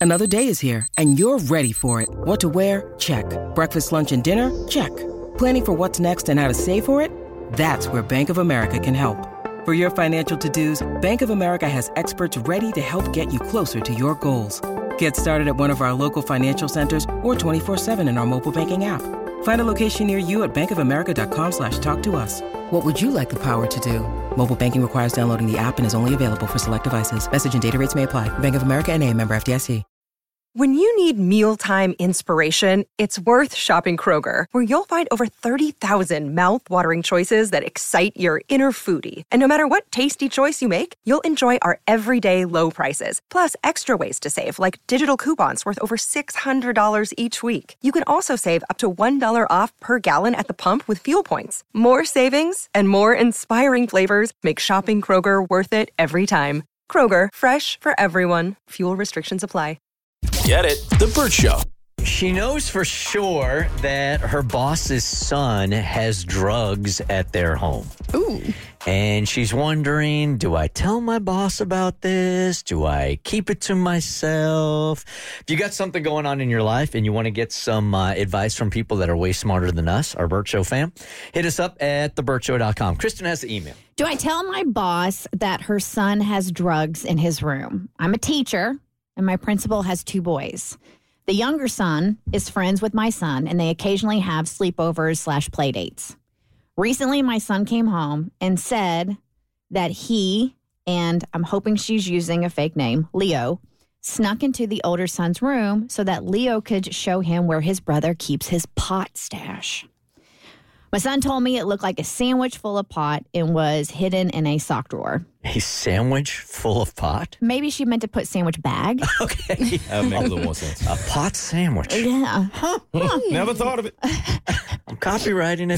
Another day is here, and you're ready for it. What to wear? Check. Breakfast, lunch, and dinner? Check. Planning for what's next and how to save for it? That's where Bank of America can help. For your financial to-dos, Bank of America has experts ready to help get you closer to your goals. Get started at one of our local financial centers or 24/7 in our mobile banking app. Find a location near you at bankofamerica.com/talktous. What would you like the power to do? Mobile banking requires downloading the app and is only available for select devices. Message and data rates may apply. Bank of America N.A., member FDIC. When you need mealtime inspiration, it's worth shopping Kroger, where you'll find over 30,000 mouth-watering choices that excite your inner foodie. And no matter what tasty choice you make, you'll enjoy our everyday low prices, plus extra ways to save, like digital coupons worth over $600 each week. You can also save up to $1 off per gallon at the pump with fuel points. More savings and more inspiring flavors make shopping Kroger worth it every time. Kroger, fresh for everyone. Fuel restrictions apply. Get it? The Burt Show. She knows for sure that her boss's son has drugs at their home. Ooh. And she's wondering, do I tell my boss about this? Do I keep it to myself? If you got something going on in your life and you want to get some advice from people that are way smarter than us, our Burt Show fam, hit us up at theburtshow.com. Kristen has the email. Do I tell my boss that her son has drugs in his room? I'm a teacher, and my principal has 2 boys. The younger son is friends with my son, and they occasionally have sleepovers/play dates. Recently, my son came home and said that he, and I'm hoping she's using a fake name, Leo, snuck into the older son's room so that Leo could show him where his brother keeps his pot stash. My son told me it looked like a sandwich full of pot and was hidden in a sock drawer. A sandwich full of pot? Maybe she meant to put sandwich bag. Okay. That makes a little more sense. A pot sandwich. Yeah. Never thought of it. I'm copywriting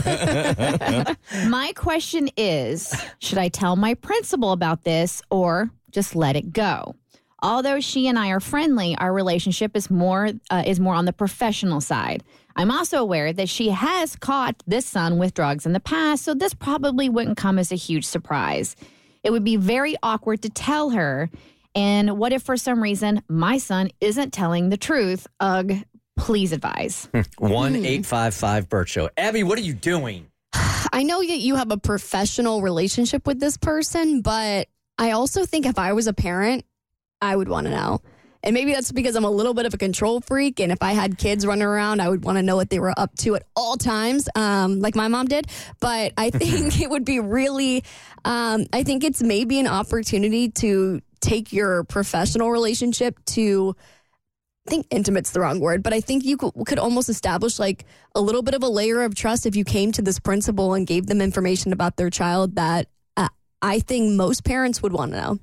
it. My question is, should I tell my principal about this or just let it go? Although she and I are friendly, our relationship is more on the professional side. I'm also aware that she has caught this son with drugs in the past, so this probably wouldn't come as a huge surprise. It would be very awkward to tell her. And what if for some reason my son isn't telling the truth? Ugh, please advise. 1-855-BURT Show. Abby, what are you doing? I know that you have a professional relationship with this person, but I also think if I was a parent, I would want to know. And maybe that's because I'm a little bit of a control freak. And if I had kids running around, I would want to know what they were up to at all times, like my mom did. But I think it would be really, I think it's maybe an opportunity to take your professional relationship to, I think intimate's the wrong word, but I think you could almost establish like a little bit of a layer of trust if you came to this principal and gave them information about their child that I think most parents would want to know.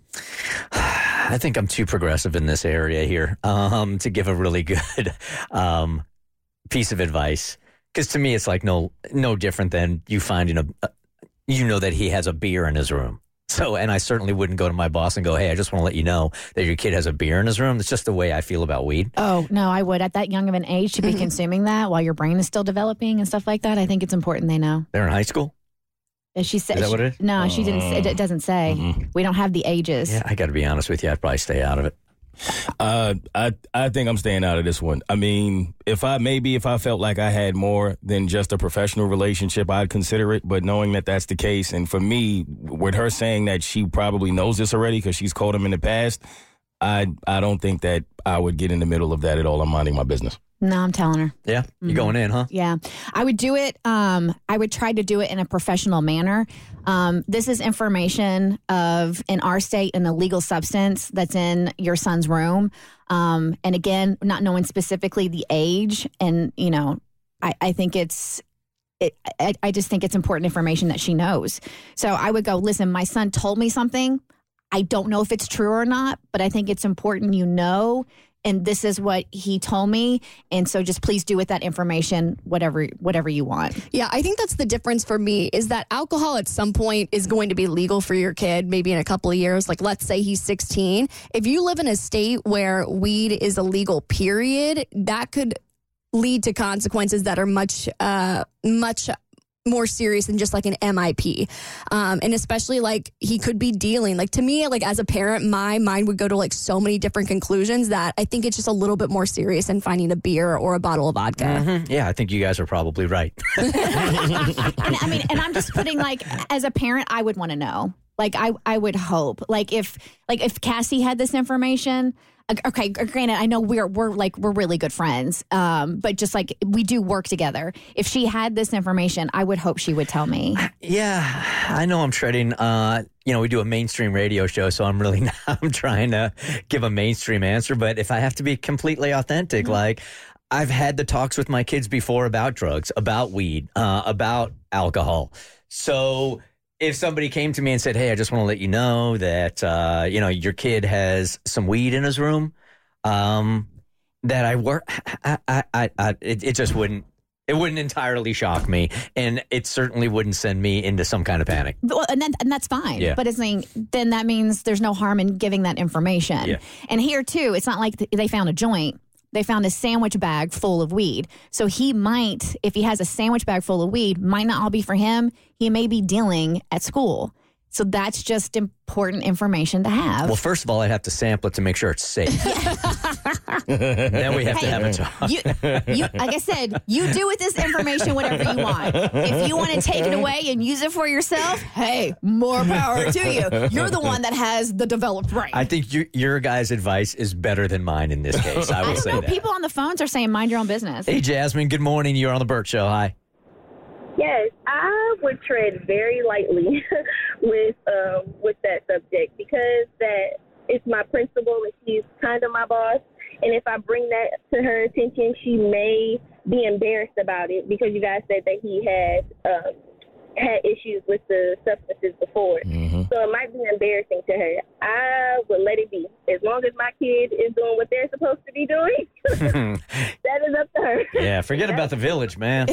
I think I'm too progressive in this area here to give a really good piece of advice. Because to me, it's like no different than you finding that he has a beer in his room. So, and I certainly wouldn't go to my boss and go, hey, I just want to let you know that your kid has a beer in his room. It's just the way I feel about weed. Oh, no, I would. At that young of an age to be consuming that while your brain is still developing and stuff like that, I think it's important they know. They're in high school? She said, is that what it is? No, she didn't. It doesn't say. Mm-hmm. We don't have the ages. Yeah, I got to be honest with you. I'd probably stay out of it. I think I'm staying out of this one. I mean, if I felt like I had more than just a professional relationship, I'd consider it. But knowing that that's the case, and for me, with her saying that she probably knows this already because she's called him in the past, I don't think that I would get in the middle of that at all. I'm minding my business. No, I'm telling her. Yeah, you're going in, huh? Yeah, I would do it. I would try to do it in a professional manner. This is information in our state, an illegal substance that's in your son's room. And again, not knowing specifically the age, and I think I just think it's important information that she knows. So I would go, listen, my son told me something. I don't know if it's true or not, but I think it's important and this is what he told me. And so just please do with that information whatever you want. Yeah, I think that's the difference for me is that alcohol at some point is going to be legal for your kid, maybe in a couple of years. Like, let's say he's 16. If you live in a state where weed is illegal, period, that could lead to consequences that are much more serious than just like an MIP. And especially like he could be dealing. Like to me, like as a parent, my mind would go to like so many different conclusions that I think it's just a little bit more serious than finding a beer or a bottle of vodka. Mm-hmm. Yeah, I think you guys are probably right. I mean, and I'm just putting like, as a parent, I would want to know. Like I would hope, like if Cassie had this information, okay, granted, I know we're really good friends, but just like we do work together. If she had this information, I would hope she would tell me. Yeah, I know I'm treading, we do a mainstream radio show, so I'm trying to give a mainstream answer. But if I have to be completely authentic, like I've had the talks with my kids before about drugs, about weed, about alcohol. So if somebody came to me and said, hey, I just want to let you know that, your kid has some weed in his room, that I work, it just wouldn't entirely shock me. And it certainly wouldn't send me into some kind of panic. Well, and that's fine. Yeah. But then that means there's no harm in giving that information. Yeah. And here too, it's not like they found a joint. They found a sandwich bag full of weed. So he might, if he has a sandwich bag full of weed, might not all be for him. He may be dealing at school. So that's just important information to have. Well, first of all, I'd have to sample it to make sure it's safe. Then we have to have a talk. You, like I said, you do with this information whatever you want. If you want to take it away and use it for yourself, hey, more power to you. You're the one that has the developed brain. I think your guys' advice is better than mine in this case. I will say that. People on the phones are saying mind your own business. Hey, Jasmine, good morning. You're on the Burt Show. Hi. Yes, I would tread very lightly with that subject because that it's my principal and she's kind of my boss. And if I bring that to her attention, she may be embarrassed about it because you guys said that he had issues with the substances before. Mm-hmm. So it might be embarrassing to her. I would let it be. As long as my kid is doing what they're supposed to be doing, that is up to her. Yeah, forget about the village, man.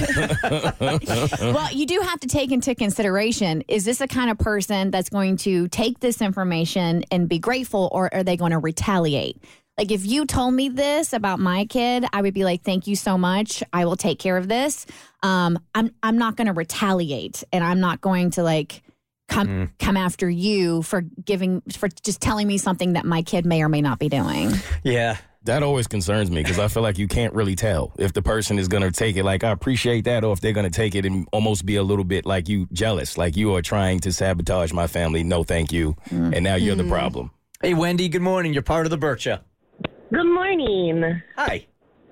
Well, you do have to take into consideration, is this the kind of person that's going to take this information and be grateful, or are they going to retaliate? Like, if you told me this about my kid, I would be like, thank you so much. I will take care of this. I'm not going to retaliate, and I'm not going to come after you for just telling me something that my kid may or may not be doing. Yeah. That always concerns me because I feel like you can't really tell if the person is going to take it like, I appreciate that, or if they're going to take it and almost be a little bit like you jealous, like you are trying to sabotage my family. No, thank you. Mm. And now you're the problem. Hey, Wendy, good morning. You're part of the Burt Show. Good morning. Hi.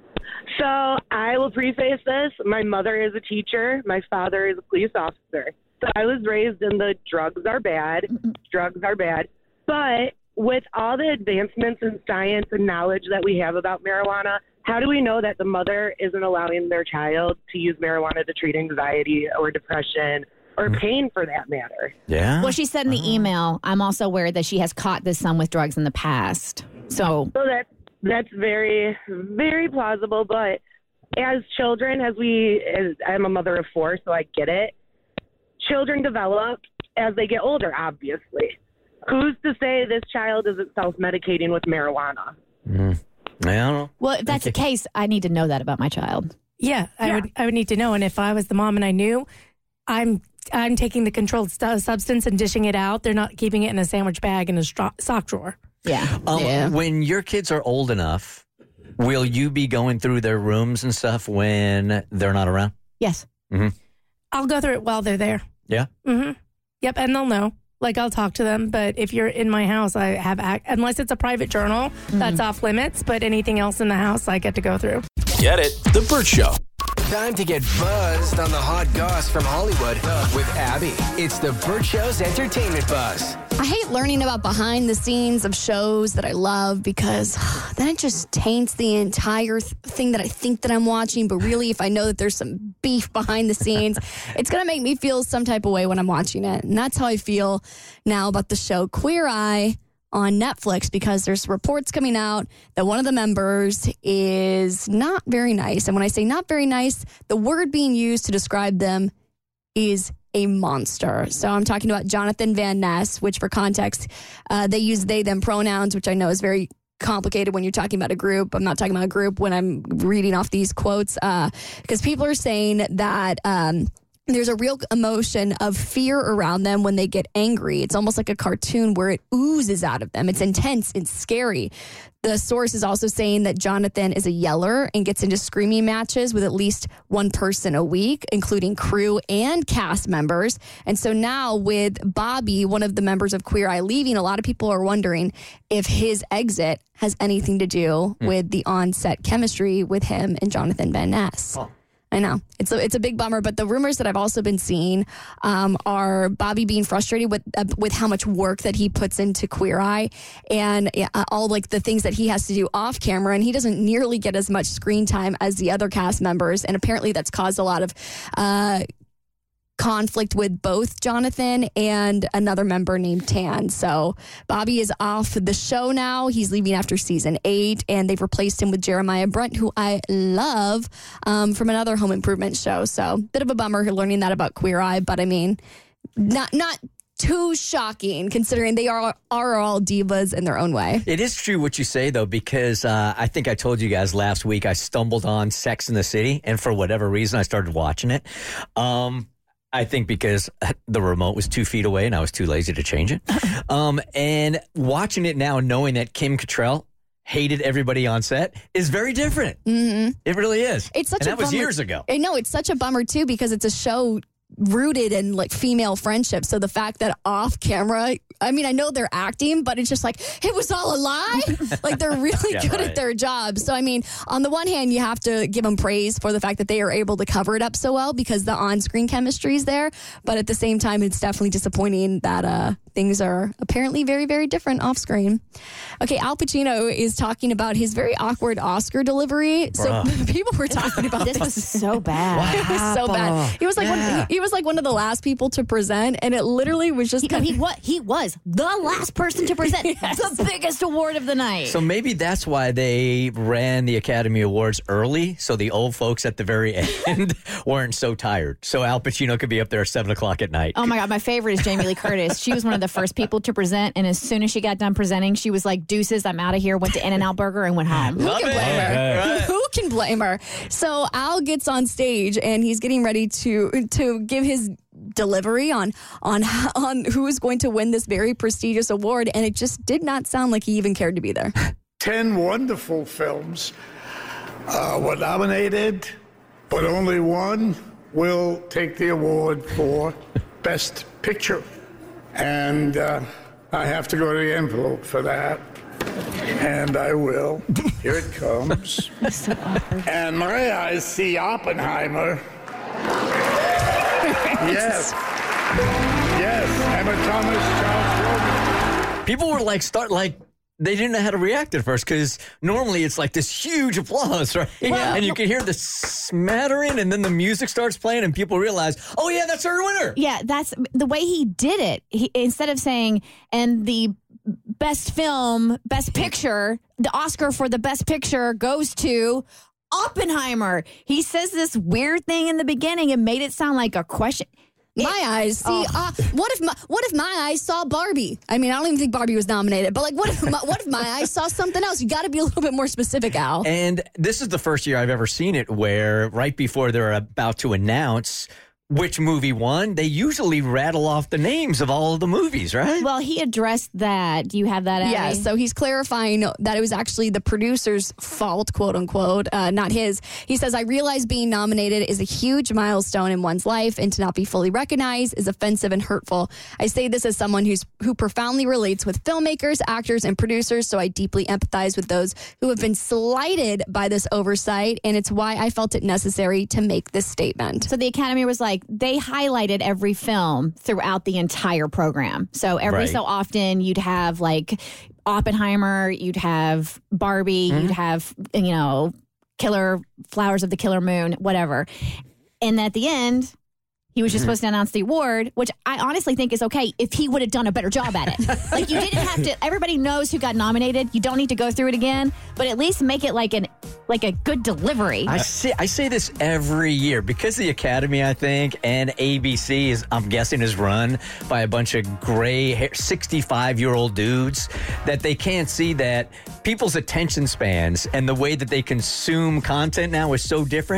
So I will preface this. My mother is a teacher. My father is a police officer. So I was raised in the drugs are bad. Drugs are bad. But with all the advancements in science and knowledge that we have about marijuana, how do we know that the mother isn't allowing their child to use marijuana to treat anxiety or depression or pain for that matter? Yeah. Well, she said in the email, I'm also aware that she has caught this son with drugs in the past. So that's very, very plausible. But as children, I'm a mother of 4, so I get it. Children develop as they get older, obviously. Who's to say this child isn't self-medicating with marijuana? I don't know. Well, if that's the case, I need to know that about my child. Yeah, I would need to know. And if I was the mom and I knew, I'm taking the controlled substance and dishing it out. They're not keeping it in a sandwich bag in a sock drawer. Yeah. When your kids are old enough, will you be going through their rooms and stuff when they're not around? Yes. Mm-hmm. I'll go through it while they're there. Yeah? Mm-hmm. Yep, and they'll know. Like, I'll talk to them, but if you're in my house, I have unless it's a private journal, that's off limits, but anything else in the house, I get to go through. Get it? The Burt Show. Time to get buzzed on the hot goss from Hollywood with Abby. It's the Burt Show's entertainment buzz. I hate learning about behind the scenes of shows that I love because then it just taints the entire thing that I think that I'm watching. But really, if I know that there's some beef behind the scenes, it's going to make me feel some type of way when I'm watching it. And that's how I feel now about the show Queer Eye on Netflix, because there's reports coming out that one of the members is not very nice. And when I say not very nice, the word being used to describe them is a monster. So I'm talking about Jonathan Van Ness, which for context, they use they, them pronouns, which I know is very complicated when you're talking about a group. I'm not talking about a group when I'm reading off these quotes, because people are saying that there's a real emotion of fear around them when they get angry. It's almost like a cartoon where it oozes out of them. It's intense and scary. The source is also saying that Jonathan is a yeller and gets into screaming matches with at least one person a week, including crew and cast members. And so now with Bobby, one of the members of Queer Eye, leaving, a lot of people are wondering if his exit has anything to do with the on-set chemistry with him and Jonathan Van Ness. Oh. I know. It's a big bummer, but the rumors that I've also been seeing are Bobby being frustrated with how much work that he puts into Queer Eye and all like the things that he has to do off camera, and he doesn't nearly get as much screen time as the other cast members, and apparently that's caused a lot of conflict with both Jonathan and another member named Tan. So Bobby is off the show now. He's leaving after season 8, and they've replaced him with Jeremiah Brent, who I love from another home improvement show. So bit of a bummer learning that about Queer Eye, but I mean, not too shocking considering they are all divas in their own way. It is true what you say, though, because I think I told you guys last week I stumbled on Sex in the City, and for whatever reason I started watching it. I think because the remote was 2 feet away and I was too lazy to change it. And watching it now, knowing that Kim Cattrall hated everybody on set is very different. Mm-hmm. It really is. It's such and a that was bummer. Years ago. I know, it's such a bummer, too, because it's a show rooted in like female friendship. So the fact that off camera, I mean, I know they're acting, but it's just like, it was all a lie. Like they're really good at their job. So, I mean, on the one hand, you have to give them praise for the fact that they are able to cover it up so well because the on-screen chemistry is there. But at the same time, it's definitely disappointing that things are apparently very, very different off screen. Okay, Al Pacino is talking about his very awkward Oscar delivery. So people were talking about this. Was so bad. It was so bad. He was like one of the last people to present, and it literally was just he was the last person to present the biggest award of the night. So maybe that's why they ran the Academy Awards early, so the old folks at the very end weren't so tired. So Al Pacino could be up there at 7 o'clock at night. Oh my God, my favorite is Jamie Lee Curtis. She was one of the first people to present, and as soon as she got done presenting, she was like, deuces, I'm out of here, went to In-N-Out Burger and went home. Who can blame her? Who can blame her? So Al gets on stage, and he's getting ready to give his delivery on who is going to win this very prestigious award, and it just did not sound like he even cared to be there. 10 wonderful films were nominated, but only one will take the award for Best Picture. And I have to go to the envelope for that. And I will. Here it comes. So awkward. And my eyes see Oppenheimer. Yes. Emma Thomas, Charles Roman. People were they didn't know how to react at first because normally it's like this huge applause, right? Yeah. And you can hear the smattering, and then the music starts playing, and people realize, oh yeah, that's our winner. Yeah, that's the way he did it. Instead of saying, and the best film, best picture, the Oscar for the best picture goes to Oppenheimer. He says this weird thing in the beginning and made it sound like a question. My eyes see. What if my eyes saw Barbie? I mean, I don't even think Barbie was nominated, but like, what if my eyes saw something else? You got to be a little bit more specific, Al. And this is the first year I've ever seen it where right before they're about to announce which movie won, they usually rattle off the names of all of the movies, right? Well, he addressed that. Do you have that, Abby? Yeah, so he's clarifying that it was actually the producer's fault, quote unquote, not his. He says, I realize being nominated is a huge milestone in one's life, and to not be fully recognized is offensive and hurtful. I say this as someone who profoundly relates with filmmakers, actors, and producers, so I deeply empathize with those who have been slighted by this oversight, and it's why I felt it necessary to make this statement. So the Academy was like, they highlighted every film throughout the entire program. So every so often you'd have like Oppenheimer, you'd have Barbie, you'd have, Killer, Flowers of the Killer Moon, whatever. And at the end, he was just supposed to announce the award, which I honestly think is okay if he would have done a better job at it. Like, you didn't have to, everybody knows who got nominated. You don't need to go through it again, but at least make it like a good delivery. I say this every year because the Academy, I think, and ABC I'm guessing is run by a bunch of gray hair, 65-year-old dudes that they can't see that people's attention spans and the way that they consume content now is so different.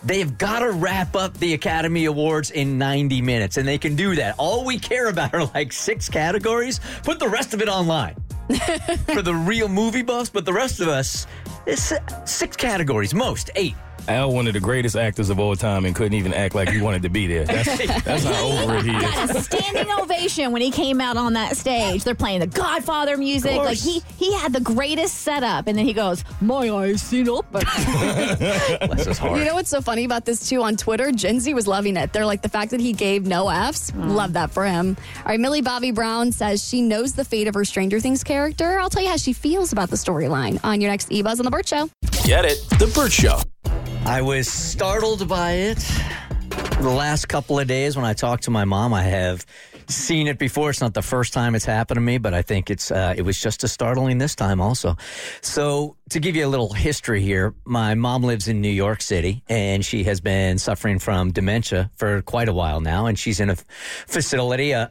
They've got to wrap up the Academy Awards in 90 minutes, and they can do that. All we care about are like 6 categories. Put the rest of it online for the real movie buffs, but the rest of us, it's 6 categories, most 8. Al, one of the greatest actors of all time, and couldn't even act like he wanted to be there. That's how over it he is. Got a standing ovation when he came out on that stage. They're playing the Godfather music. Like he had the greatest setup, and then he goes, "My eyes seen up." Bless his heart. You know what's so funny about this too? On Twitter, Gen Z was loving it. They're like, the fact that he gave no Fs, love that for him. All right, Millie Bobby Brown says she knows the fate of her Stranger Things character. I'll tell you how she feels about the storyline on your next eBuzz on The Burt Show. Get it? The Burt Show. I was startled by it the last couple of days when I talked to my mom. I have seen it before. It's not the first time it's happened to me, but I think it was just as startling this time also. So to give you a little history here, my mom lives in New York City, and she has been suffering from dementia for quite a while now, and she's in a facility, a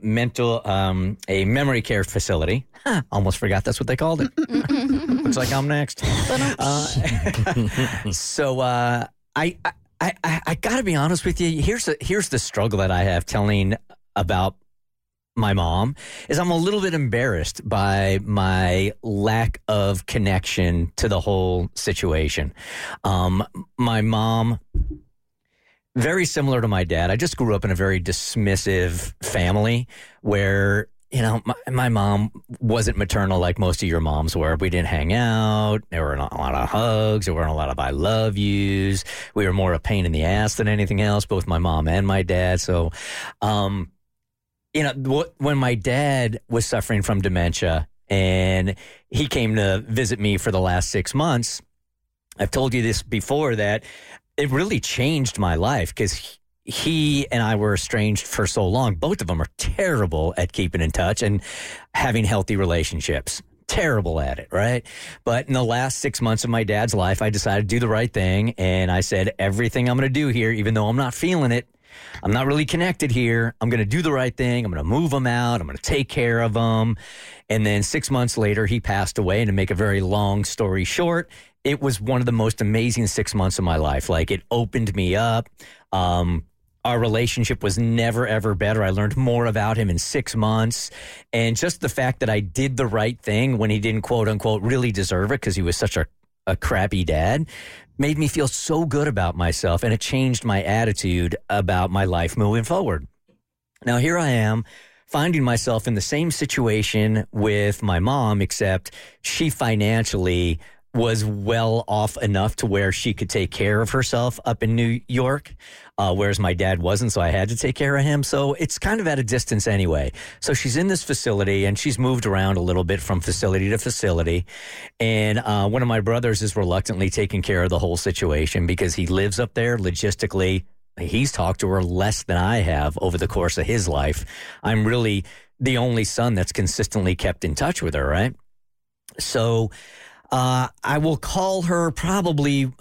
memory care facility. Almost forgot that's what they called it. Looks like I'm next. So I got to be honest with you. Here's the struggle that I have telling about my mom is I'm a little bit embarrassed by my lack of connection to the whole situation. My mom, very similar to my dad. I just grew up in a very dismissive family where, you know, my mom wasn't maternal like most of your moms were. We didn't hang out. There were not a lot of hugs. There weren't a lot of I love yous. We were more a pain in the ass than anything else, both my mom and my dad. So, you know, when my dad was suffering from dementia and he came to visit me for the last 6 months, I've told you this before, that it really changed my life because he and I were estranged for so long. Both of them are terrible at keeping in touch and having healthy relationships. Terrible at it, right? But in the last 6 months of my dad's life, I decided to do the right thing. And I said, everything I'm going to do here, even though I'm not feeling it, I'm not really connected here, I'm going to do the right thing. I'm going to move him out. I'm going to take care of him. And then 6 months later, he passed away. And to make a very long story short, it was one of the most amazing 6 months of my life. Like, it opened me up. Our relationship was never, ever better. I learned more about him in 6 months. And just the fact that I did the right thing when he didn't, quote unquote, really deserve it because he was such a crappy dad made me feel so good about myself. And it changed my attitude about my life moving forward. Now, here I am finding myself in the same situation with my mom, except she financially was well off enough to where she could take care of herself up in New York, whereas my dad wasn't, so I had to take care of him. So it's kind of at a distance anyway. So she's in this facility, and she's moved around a little bit from facility to facility. And one of my brothers is reluctantly taking care of the whole situation because he lives up there logistically. He's talked to her less than I have over the course of his life. I'm really the only son that's consistently kept in touch with her, right? So I will call her probably,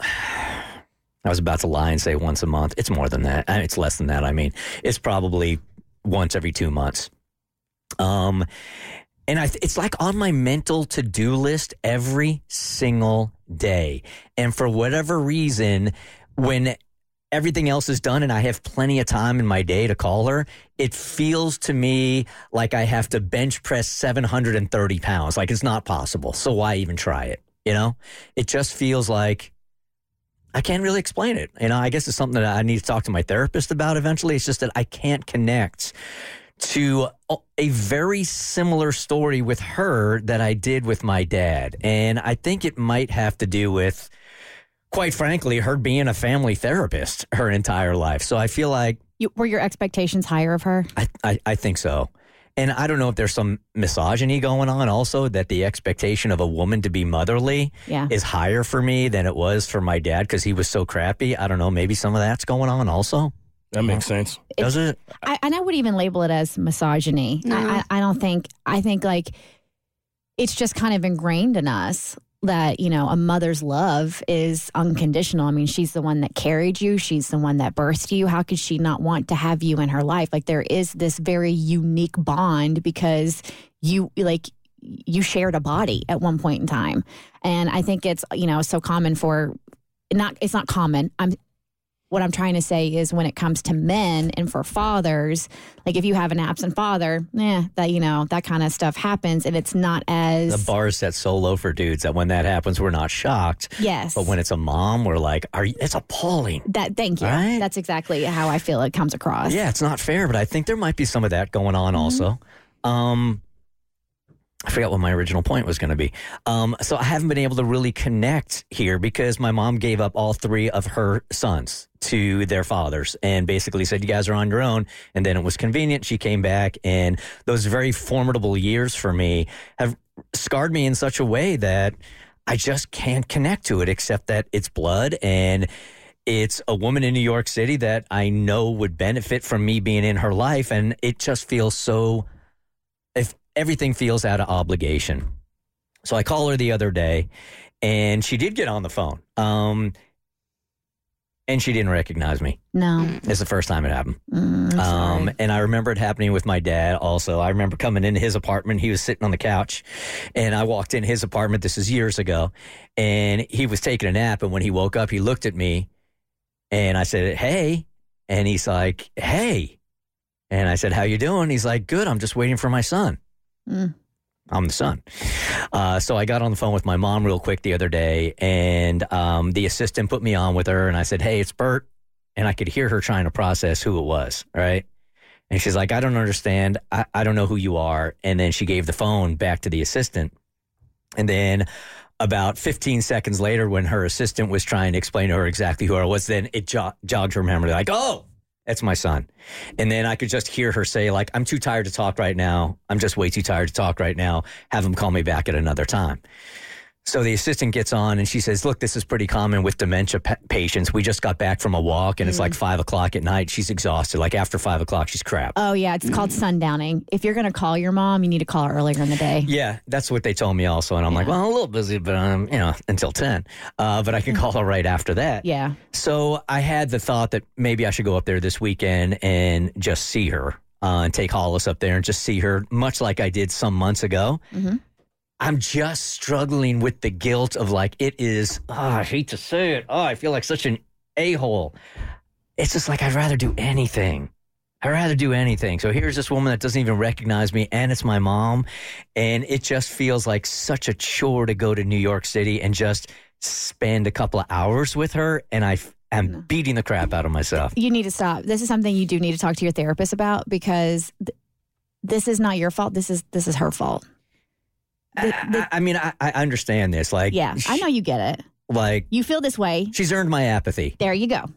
I was about to lie and say once a month. It's more than that. It's less than that. I mean, it's probably once every 2 months. And it's like on my mental to-do list every single day. And for whatever reason, when everything else is done and I have plenty of time in my day to call her, it feels to me like I have to bench press 730 pounds. Like, it's not possible. So why even try it? You know, it just feels like I can't really explain it. You know, I guess it's something that I need to talk to my therapist about eventually. It's just that I can't connect to a very similar story with her that I did with my dad. And I think it might have to do with, quite frankly, her being a family therapist her entire life. So I feel like... Were your expectations higher of her? I think so. And I don't know if there's some misogyny going on also, that the expectation of a woman to be motherly is higher for me than it was for my dad because he was so crappy. I don't know. Maybe some of that's going on also. That makes sense. Does it? I wouldn't even label it as misogyny. No. I don't think, I think like it's just kind of ingrained in us that, you know, a mother's love is unconditional. I mean, she's the one that carried you. She's the one that birthed you. How could she not want to have you in her life? Like, there is this very unique bond because you shared a body at one point in time. And I think it's, you know, so common for, it's not common. what I'm trying to say is when it comes to men and for fathers, like if you have an absent father, that kind of stuff happens, and it's not as... The bar is set so low for dudes that when that happens, we're not shocked. Yes. But when it's a mom, we're like, it's appalling. Thank you. Right? That's exactly how I feel it comes across. Yeah, it's not fair, but I think there might be some of that going on also. I forgot what my original point was going to be. So I haven't been able to really connect here because my mom gave up all 3 of her sons to their fathers and basically said, you guys are on your own. And then it was convenient. She came back, and those very formidable years for me have scarred me in such a way that I just can't connect to it, except that it's blood and it's a woman in New York City that I know would benefit from me being in her life. And it just feels so... Everything feels out of obligation. So I call her the other day, and she did get on the phone. And she didn't recognize me. No. It's the first time it happened. Sorry. And I remember it happening with my dad also. I remember coming into his apartment. He was sitting on the couch, and I walked in his apartment. This is years ago. And he was taking a nap, and when he woke up, he looked at me, and I said, hey. And he's like, hey. And I said, how you doing? He's like, good. I'm just waiting for my son. I'm the son. So I got on the phone with my mom real quick the other day, and the assistant put me on with her, and I said, hey, it's Bert. And I could hear her trying to process who it was, right? And she's like, I don't understand. I don't know who you are. And then she gave the phone back to the assistant. And then about 15 seconds later, when her assistant was trying to explain to her exactly who I was, then it jogged her memory, like, oh, that's my son. And then I could just hear her say, like, I'm too tired to talk right now. I'm just way too tired to talk right now. Have him call me back at another time. So the assistant gets on and she says, look, this is pretty common with dementia patients. We just got back from a walk and it's like 5 o'clock at night. She's exhausted. Like after 5 o'clock, she's crap. Oh, yeah. It's called sundowning. If you're going to call your mom, you need to call her earlier in the day. Yeah, that's what they told me also. And I'm like, well, I'm a little busy, but until 10. But I can call her right after that. Yeah. So I had the thought that maybe I should go up there this weekend and just see her and take Hollis up there and just see her, much like I did some months ago. Mm-hmm. I'm just struggling with the guilt of like, it is, I hate to say it. I feel like such an a-hole. It's just like, I'd rather do anything. So here's this woman that doesn't even recognize me, and it's my mom. And it just feels like such a chore to go to New York City and just spend a couple of hours with her. And I'm beating the crap out of myself. You need to stop. This is something you do need to talk to your therapist about, because this is not your fault. This is her fault. I understand this. Like, yeah, I know you get it. Like, you feel this way. She's earned my apathy. There you go.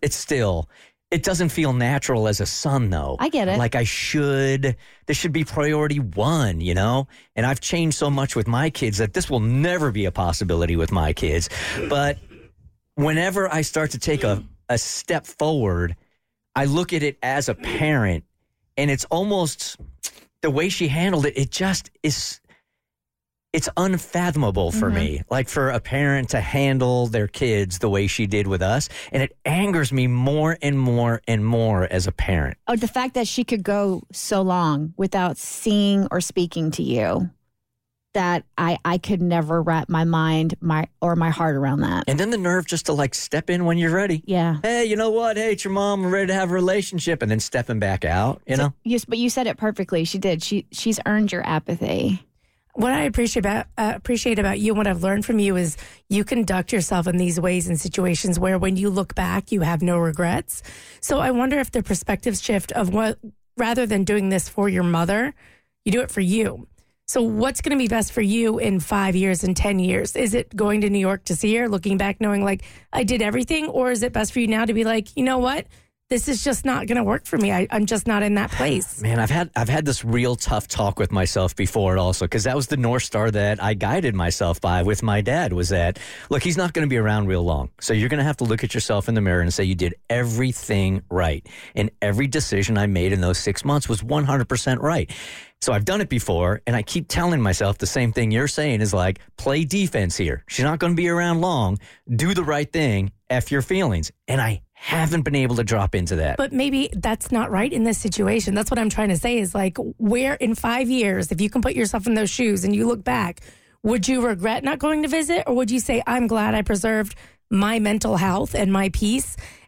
It doesn't feel natural as a son, though. I get it. Like this should be priority one, you know? And I've changed so much with my kids that this will never be a possibility with my kids. But whenever I start to take a step forward, I look at it as a parent, and it's almost the way she handled it. It just is. It's unfathomable for me, like for a parent to handle their kids the way she did with us. And it angers me more and more and more as a parent. Oh, the fact that she could go so long without seeing or speaking to you, that I could never wrap my mind or my heart around that. And then the nerve just to like step in when you're ready. Yeah. Hey, you know what? Hey, it's your mom. We're ready to have a relationship. And then stepping back out, you know? Yes, but you said it perfectly. She did. She's earned your apathy. What I appreciate about you and what I've learned from you is you conduct yourself in these ways in situations where when you look back, you have no regrets. So I wonder if the perspective shift of what, rather than doing this for your mother, you do it for you. So what's going to be best for you in 5 years and 10 years? Is it going to New York to see her, looking back, knowing like I did everything? Or is it best for you now to be like, you know what? This is just not going to work for me. I'm just not in that place. Man, I've had this real tough talk with myself before it also, because that was the North Star that I guided myself by with my dad, was that, look, he's not going to be around real long. So you're going to have to look at yourself in the mirror and say you did everything right. And every decision I made in those 6 months was 100% right. So I've done it before, and I keep telling myself the same thing you're saying is like, play defense here. She's not going to be around long. Do the right thing. F your feelings. And I haven't been able to drop into that. But maybe that's not right in this situation. That's what I'm trying to say is like, where in 5 years, if you can put yourself in those shoes and you look back, would you regret not going to visit? Or would you say, I'm glad I preserved my mental health and my peace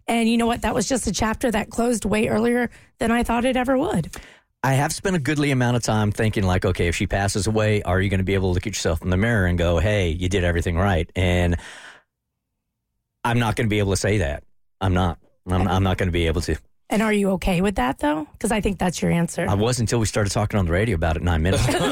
And you know what? That was just a chapter that closed way earlier than I thought it ever would. I have spent a goodly amount of time thinking like, okay, if she passes away, are you going to be able to look at yourself in the mirror and go, hey, you did everything right? And I'm not going to be able to say that. I'm not going to be able to. And are you okay with that, though? Because I think that's your answer. I was until we started talking on the radio about it 9 minutes ago.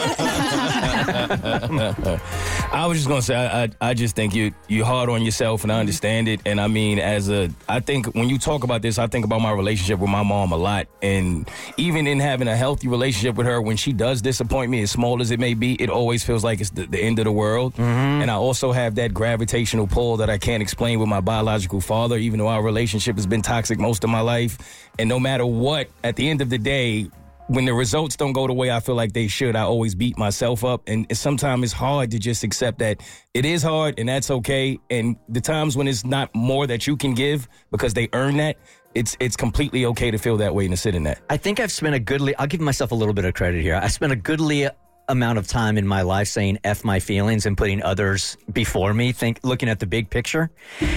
I was just going to say, I just think you're hard on yourself, and I understand it. And I mean, I think when you talk about this, I think about my relationship with my mom a lot. And even in having a healthy relationship with her, when she does disappoint me, as small as it may be, it always feels like it's the end of the world. And I also have that gravitational pull that I can't explain with my biological father, even though our relationship has been toxic most of my life. And no matter what, at the end of the day, when the results don't go the way I feel like they should, I always beat myself up. And sometimes it's hard to just accept that it is hard and that's okay. And the times when it's not more that you can give because they earn that, it's completely okay to feel that way and to sit in that. I think I've spent I'll give myself a little bit of credit here. I spent a goodly amount of time in my life saying F my feelings and putting others before me, looking at the big picture.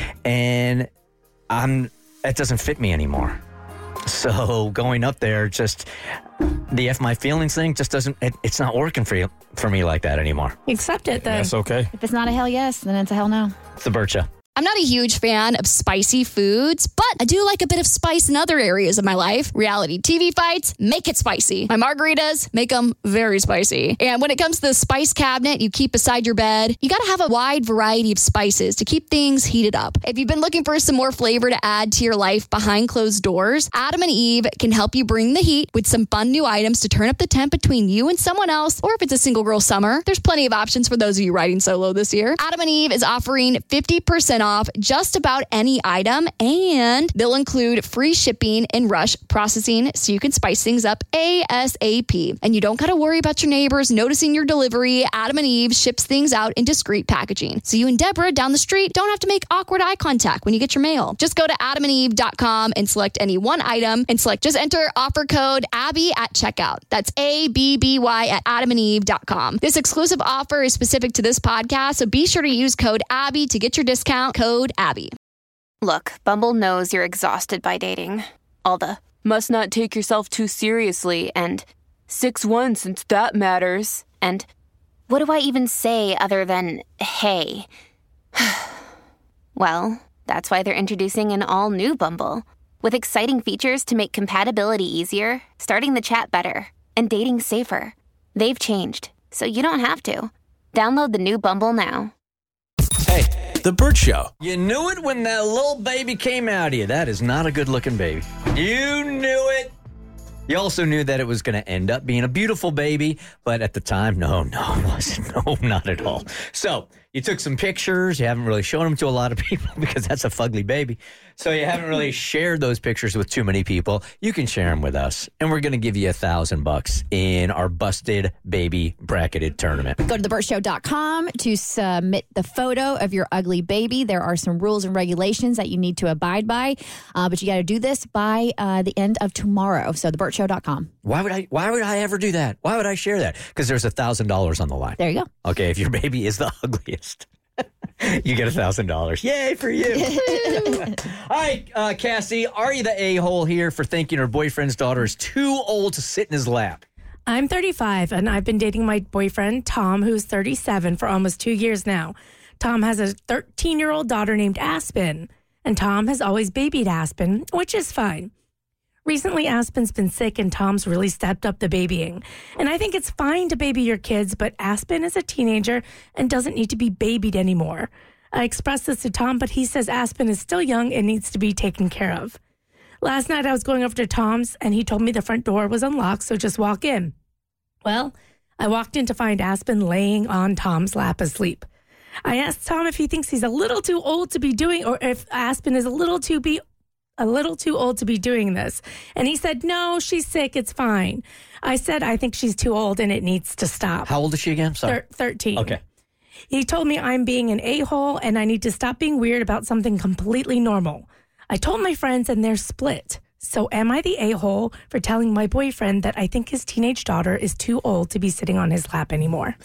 And that doesn't fit me anymore. So going up there, just the F my feelings thing just doesn't, it's not working for me like that anymore. Accept it then. That's okay. If it's not a hell yes, then it's a hell no. It's the Burt Show. I'm not a huge fan of spicy foods, but I do like a bit of spice in other areas of my life. Reality TV fights, make it spicy. My margaritas, make them very spicy. And when it comes to the spice cabinet you keep beside your bed, you got to have a wide variety of spices to keep things heated up. If you've been looking for some more flavor to add to your life behind closed doors, Adam and Eve can help you bring the heat with some fun new items to turn up the temp between you and someone else, or if it's a single girl summer, there's plenty of options for those of you riding solo this year. Adam and Eve is offering 50% off just about any item, and they'll include free shipping and rush processing so you can spice things up ASAP. And you don't got to worry about your neighbors noticing your delivery. Adam and Eve ships things out in discreet packaging, so you and Deborah down the street don't have to make awkward eye contact when you get your mail. Just go to adamandeve.com and select any one item and just enter offer code Abby at checkout. That's ABBY at adamandeve.com. This exclusive offer is specific to this podcast, so be sure to use code Abby to get your discount. Code Abby. Look, Bumble knows you're exhausted by dating. All the must not take yourself too seriously and 6'1" since that matters. And what do I even say other than hey? Well, that's why they're introducing an all-new Bumble with exciting features to make compatibility easier, starting the chat better, and dating safer. They've changed, so you don't have to. Download the new Bumble now. Hey, The Burt Show. You knew it when that little baby came out of you. That is not a good-looking baby. You knew it. You also knew that it was going to end up being a beautiful baby, but at the time, no, it wasn't. No, not at all. So you took some pictures. You haven't really shown them to a lot of people because that's a fugly baby. So you haven't really shared those pictures with too many people. You can share them with us, and we're going to give you $1,000 in our Busted Baby Bracketed Tournament. Go to theburtshow.com to submit the photo of your ugly baby. There are some rules and regulations that you need to abide by, but you got to do this by the end of tomorrow. So theburtshow.com. Why would I ever do that? Why would I share that? Because there's $1,000 on the line. There you go. Okay, if your baby is the ugliest, you get $1,000. Yay for you. All right, Cassie, are you the a-hole here for thinking her boyfriend's daughter is too old to sit in his lap? I'm 35, and I've been dating my boyfriend, Tom, who's 37, for almost 2 years now. Tom has a 13-year-old daughter named Aspen, and Tom has always babied Aspen, which is fine. Recently, Aspen's been sick, and Tom's really stepped up the babying. And I think it's fine to baby your kids, but Aspen is a teenager and doesn't need to be babied anymore. I expressed this to Tom, but he says Aspen is still young and needs to be taken care of. Last night, I was going over to Tom's, and he told me the front door was unlocked, so just walk in. Well, I walked in to find Aspen laying on Tom's lap asleep. I asked Tom if he thinks he's a little too old to be doing, or if Aspen is a little too old to be doing this. And he said, no, she's sick. It's fine. I said, I think she's too old and it needs to stop. How old is she again? Sorry. 13. Okay. He told me I'm being an a-hole and I need to stop being weird about something completely normal. I told my friends and they're split. So am I the a-hole for telling my boyfriend that I think his teenage daughter is too old to be sitting on his lap anymore?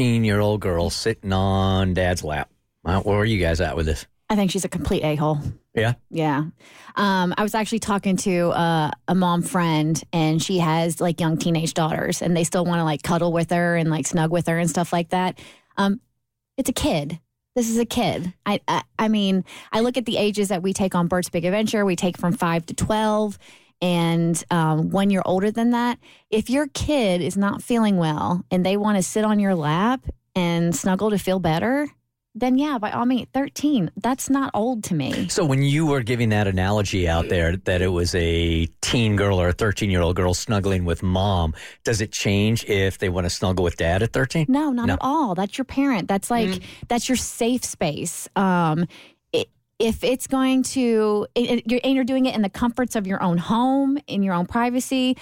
13-year-old girl sitting on dad's lap. Where are you guys at with this? I think she's a complete a-hole. Yeah. Yeah. I was actually talking to a mom friend, and she has like young teenage daughters, and they still want to like cuddle with her and like snug with her and stuff like that. It's a kid. This is a kid. I mean, I look at the ages that we take on Bert's Big Adventure. We take from 5 to 12. And when you're older than that, if your kid is not feeling well and they want to sit on your lap and snuggle to feel better, then yeah, by all means, 13, that's not old to me. So when you were giving that analogy out there that it was a teen girl or a 13-year-old girl snuggling with mom, does it change if they want to snuggle with dad at 13? No, not at all. That's your parent. That's like, that's your safe space. If it's going to, and you're doing it in the comforts of your own home, in your own privacy,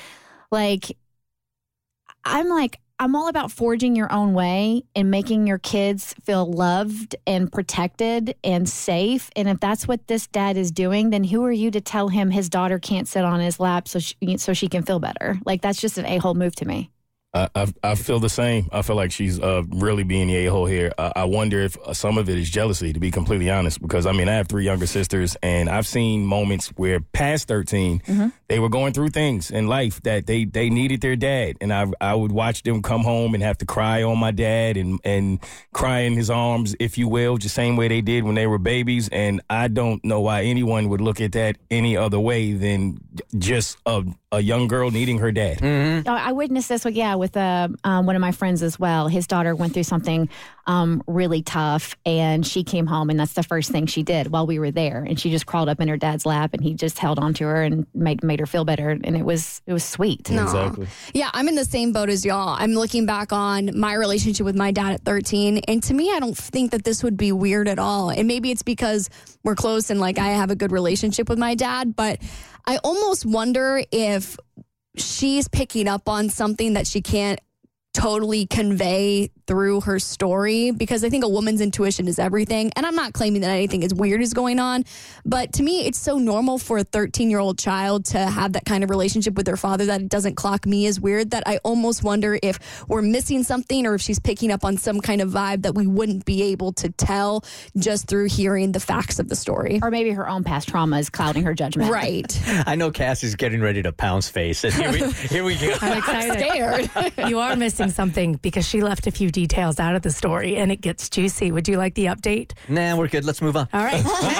I'm all about forging your own way and making your kids feel loved and protected and safe. And if that's what this dad is doing, then who are you to tell him his daughter can't sit on his lap so she can feel better? Like, that's just an a-hole move to me. I feel the same. I feel like she's really being the a-hole here. I wonder if some of it is jealousy, to be completely honest, because, I mean, I have 3 younger sisters, and I've seen moments where past 13, they were going through things in life that they needed their dad, and I would watch them come home and have to cry on my dad and cry in his arms, if you will, the same way they did when they were babies, and I don't know why anyone would look at that any other way than just a young girl needing her dad. I witnessed this with one of my friends as well. His daughter went through something really tough, and she came home, and that's the first thing she did while we were there. And she just crawled up in her dad's lap, and he just held onto her and made her feel better. And it was sweet. No. Exactly. Yeah, I'm in the same boat as y'all. I'm looking back on my relationship with my dad at 13, and to me, I don't think that this would be weird at all. And maybe it's because we're close and like I have a good relationship with my dad, but I almost wonder if she's picking up on something that she can't totally convey through her story, because I think a woman's intuition is everything. And I'm not claiming that anything is weird is going on, but to me, it's so normal for a 13-year-old child to have that kind of relationship with their father that it doesn't clock me as weird, that I almost wonder if we're missing something or if she's picking up on some kind of vibe that we wouldn't be able to tell just through hearing the facts of the story. Or maybe her own past trauma is clouding her judgment. Right. I know Cassie's getting ready to pounce face. And here we go. I'm excited. Scared. You are missing something because she left a few details out of the story and it gets juicy. Would you like the update? Nah, we're good. Let's move on. All right.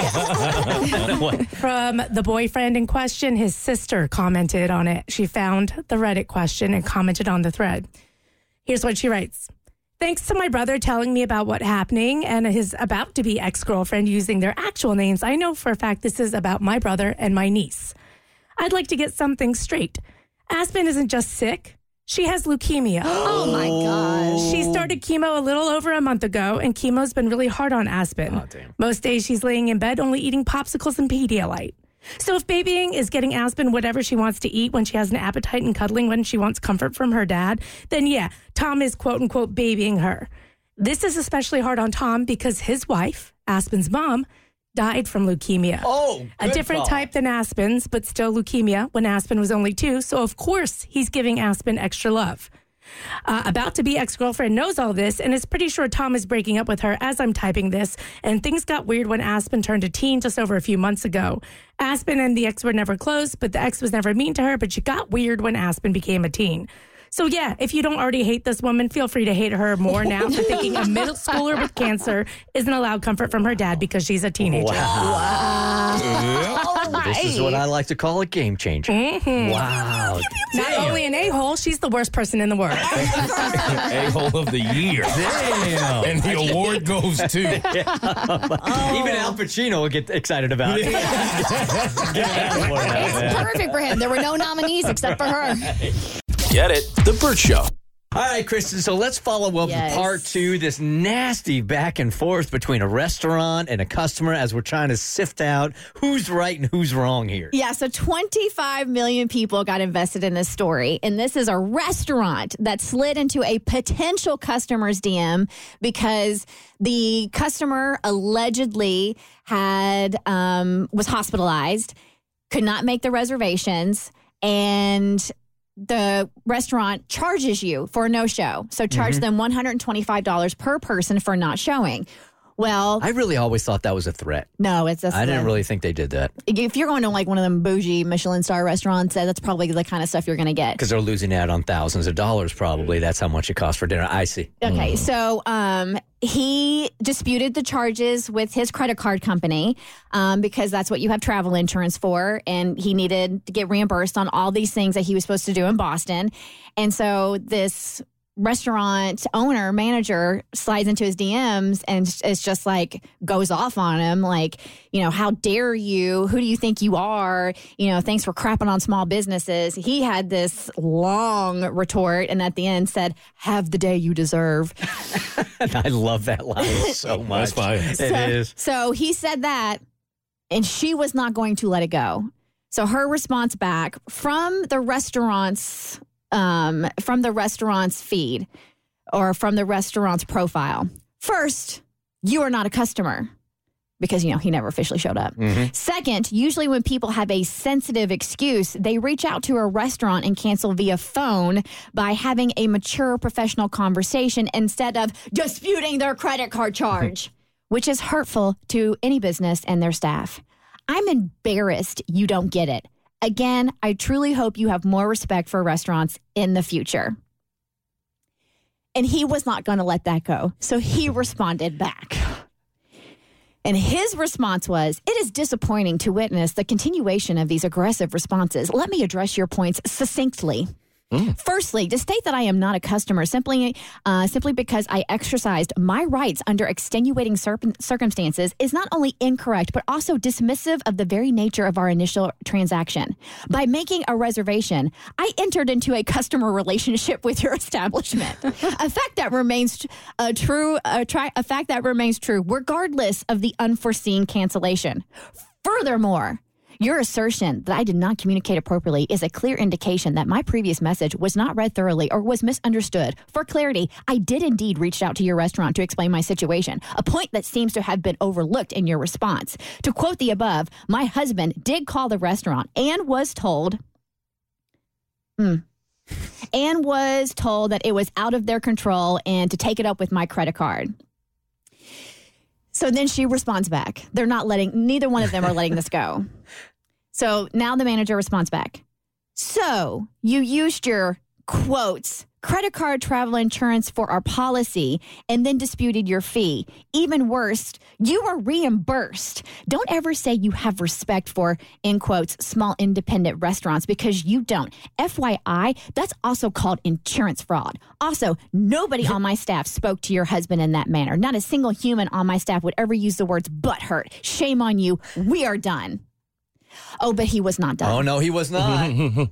From the boyfriend in question, his sister commented on it. She found the Reddit question and commented on the thread. Here's what she writes. Thanks to my brother telling me about what's happening and his about-to-be ex-girlfriend using their actual names, I know for a fact this is about my brother and my niece. I'd like to get something straight. Aspen isn't just sick. She has leukemia. Oh, my gosh. She started chemo a little over a month ago, and chemo's been really hard on Aspen. Oh, damn. Most days she's laying in bed only eating popsicles and Pedialyte. So if babying is getting Aspen whatever she wants to eat when she has an appetite and cuddling when she wants comfort from her dad, then yeah, Tom is quote-unquote babying her. This is especially hard on Tom because his wife, Aspen's mom, died from leukemia. Oh, a different type than Aspen's, but still leukemia when Aspen was only 2. So, of course, he's giving Aspen extra love. About-to-be ex-girlfriend knows all this and is pretty sure Tom is breaking up with her as I'm typing this. And things got weird when Aspen turned a teen just over a few months ago. Aspen and the ex were never close, but the ex was never mean to her. But she got weird when Aspen became a teen. So, yeah, if you don't already hate this woman, feel free to hate her more now for thinking a middle schooler with cancer isn't allowed comfort from her dad because she's a teenager. Wow. This is what I like to call a game changer. Mm-hmm. Wow. Not only an a-hole, she's the worst person in the world. A-hole of the year. Damn. And the award goes to... Even Al Pacino will get excited about it. It's perfect for him. There were no nominees except for her. Get it? The Burt Show. All right, Kristen, so let's follow up with part 2, this nasty back and forth between a restaurant and a customer as we're trying to sift out who's right and who's wrong here. Yeah, so 25 million people got invested in this story, and this is a restaurant that slid into a potential customer's DM because the customer allegedly had was hospitalized, could not make the reservations, and the restaurant charges you for a no-show. So charge them $125 per person for not showing. Well, I really always thought that was a threat. no, I I didn't really think they did that If you're going to like one of them bougie Michelin star restaurants, that's probably the kind of stuff you're going to get. because they're losing out on thousands of dollars probably. That's how much it costs for dinner. I see. Okay, so he disputed the charges with his credit card company because that's what you have travel insurance for, and he needed to get reimbursed on all these things that he was supposed to do in Boston. And so this restaurant owner, manager, slides into his DMs and it's just like goes off on him like, how dare you? Who do you think you are? Thanks for crapping on small businesses. He had this long retort and at the end said, have the day you deserve. I love that line so much. That's fine. It is. So he said that and she was not going to let it go. So her response back from the restaurant's feed or from the restaurant's profile. First, you are not a customer because, he never officially showed up. Mm-hmm. Second, usually when people have a sensitive excuse, they reach out to a restaurant and cancel via phone by having a mature professional conversation instead of disputing their credit card charge, which is hurtful to any business and their staff. I'm embarrassed you don't get it. Again, I truly hope you have more respect for restaurants in the future. And he was not going to let that go. So he responded back. And his response was, it is disappointing to witness the continuation of these aggressive responses. Let me address your points succinctly. Firstly, to state that I am not a customer simply because I exercised my rights under extenuating circumstances is not only incorrect, but also dismissive of the very nature of our initial transaction. By making a reservation, I entered into a customer relationship with your establishment. A fact that remains true regardless of the unforeseen cancellation. Furthermore, your assertion that I did not communicate appropriately is a clear indication that my previous message was not read thoroughly or was misunderstood. For clarity, I did indeed reach out to your restaurant to explain my situation, a point that seems to have been overlooked in your response. To quote the above, my husband did call the restaurant and was told that it was out of their control and to take it up with my credit card. So then she responds back. Neither one of them are letting this go. So now the manager responds back. So you used your, quotes, credit card travel insurance for our policy and then disputed your fee. Even worse, you were reimbursed. Don't ever say you have respect for, in quotes, small independent restaurants because you don't. FYI, that's also called insurance fraud. Also, nobody on my staff spoke to your husband in that manner. Not a single human on my staff would ever use the words butthurt. Shame on you. We are done. Oh, but he was not done. Oh, no, he was not.